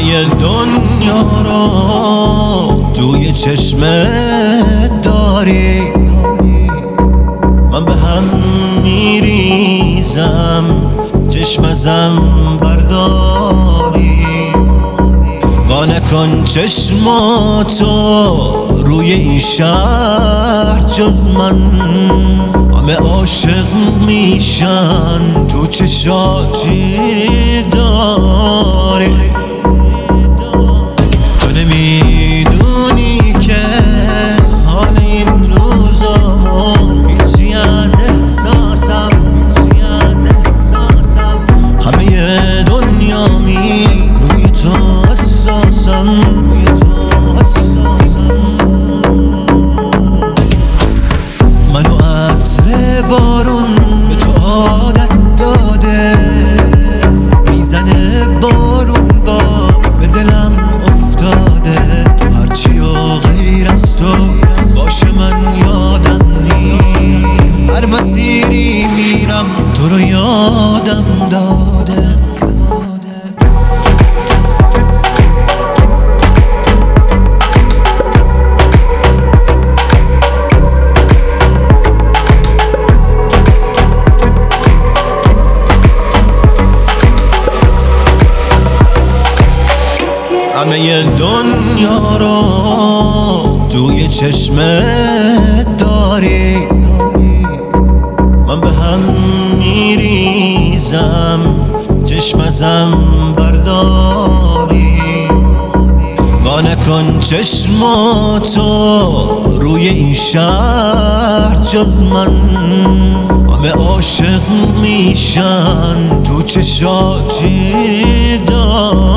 همه دنیا رو توی چشمت داری، من به هم میریزم چشم ازم برداری. وا نکن چشماتو روی این شهر جز من، همه عاشق میشن تو چشاتی داری. تو نمیدونی که حال این روزامو هیچی از احساسم همه دنیا می روی تو حساسم. منو عطر بارون به تو عادت داده، میزنه بارون باز به دلم افتاده. هرچی و غیر از تو باشه من یادم نیست، هر مسیری میرم تو رو یادم داده. همه دنیا رو توی چشمت داری، من به هم میریزم چشم ازم برداری. وا نکن چشماتو روی این شهر جز من، همه عاشق میشن تو چشاتی داری.